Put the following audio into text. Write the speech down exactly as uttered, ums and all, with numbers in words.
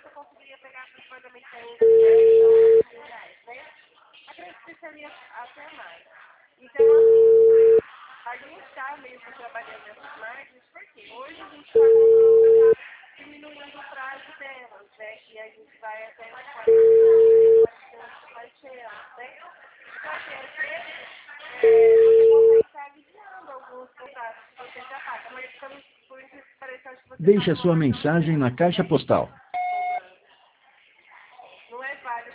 você conseguiria pegar para o pagamento de reais, né? Acredito que seria até mais. Então, assim, a gente está mesmo trabalhando nessas margens, porque hoje a gente está diminuindo o prazo delas, né? E a gente vai até os parcelas, né? Então, assim, às vezes, é, você consegue estar aliviando alguns contratos que você já paga, mas estamos por isso que parece que você Deixe está a sua falando. mensagem na caixa postal